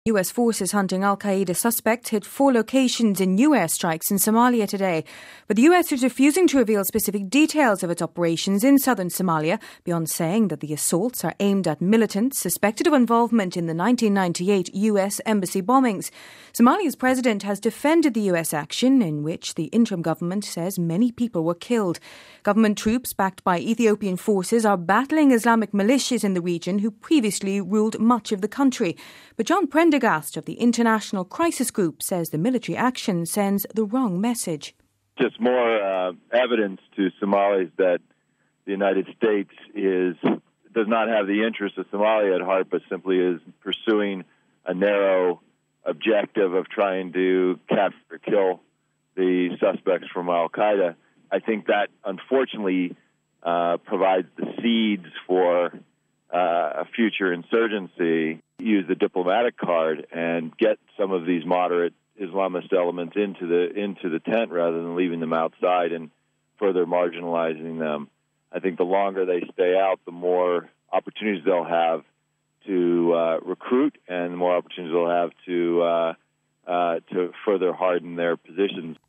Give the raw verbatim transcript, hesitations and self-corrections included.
U S forces hunting al-Qaeda suspects hit four locations in new airstrikes in Somalia today. But the U S is refusing to reveal specific details of its operations in southern Somalia, beyond saying that the assaults are aimed at militants suspected of involvement in the nineteen ninety-eight U S embassy bombings. Somalia's president has defended the U S action, in which the interim government says many people were killed. Government troops backed by Ethiopian forces are battling Islamic militias in the region who previously ruled much of the country. But John Prendergast of the International Crisis Group says the military action sends the wrong message. Just more uh, evidence to Somalis that the United States is does not have the interests of Somalia at heart, but simply is pursuing a narrow objective of trying to capture or kill the suspects from al-Qaeda. I think that, unfortunately, uh, provides the seeds for uh, a future insurgency. Use the diplomatic card and get some of these moderate Islamist elements into the into the tent rather than leaving them outside and further marginalizing them. I think the longer they stay out, the more opportunities they'll have to uh, recruit, and the more opportunities they'll have to uh, uh, to further harden their positions.